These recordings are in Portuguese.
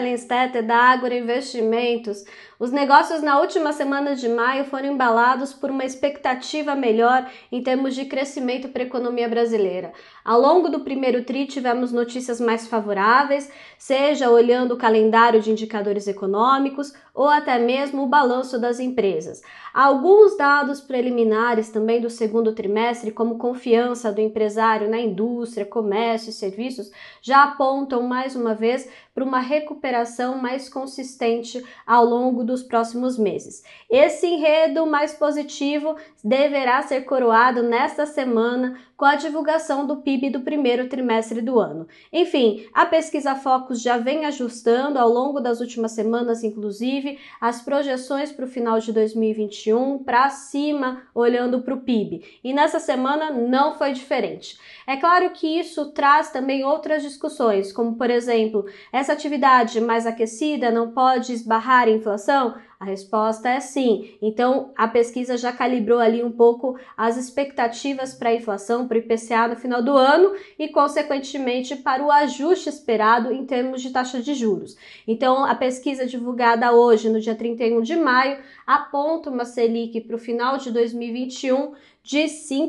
Stetter, da Ágora Investimentos. Os negócios na última semana de maio foram embalados por uma expectativa melhor em termos de crescimento para a economia brasileira. Ao longo do primeiro TRI tivemos notícias mais favoráveis, seja olhando o calendário de indicadores econômicos ou até mesmo o balanço das empresas. Alguns dados preliminares também do segundo trimestre, como confiança do empresário na indústria, comércio e serviços, já apontam mais uma vez para uma recuperação mais consistente ao longo dos próximos meses. Esse enredo mais positivo deverá ser coroado nesta semana com a divulgação do PIB do primeiro trimestre do ano. Enfim, a pesquisa Focus já vem ajustando ao longo das últimas semanas, inclusive, as projeções para o final de 2021 para cima, olhando para o PIB. E nessa semana não foi diferente. É claro que isso traz também outras discussões, como, por exemplo, essa atividade mais aquecida não pode esbarrar em inflação? A resposta é sim. Então, a pesquisa já calibrou ali um pouco as expectativas para a inflação, para o IPCA no final do ano e, consequentemente, para o ajuste esperado em termos de taxa de juros. Então, a pesquisa divulgada hoje, no dia 31 de maio, aponta uma Selic para o final de 2021 de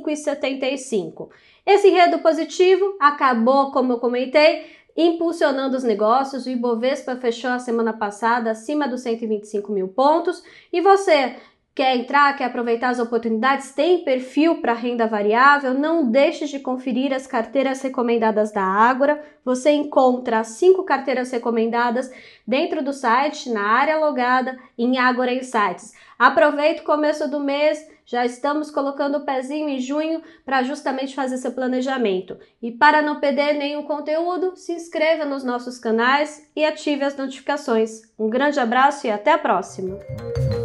5,75. Esse enredo positivo acabou, como eu comentei, impulsionando os negócios. O Ibovespa fechou a semana passada acima dos 125 mil pontos. E você quer entrar, quer aproveitar as oportunidades, tem perfil para renda variável? Não deixe de conferir as carteiras recomendadas da Ágora. Você encontra 5 carteiras recomendadas dentro do site, na área logada, em Ágora Insights. Aproveite o começo do mês, já estamos colocando o pezinho em junho para justamente fazer seu planejamento. E para não perder nenhum conteúdo, se inscreva nos nossos canais e ative as notificações. Um grande abraço e até a próxima!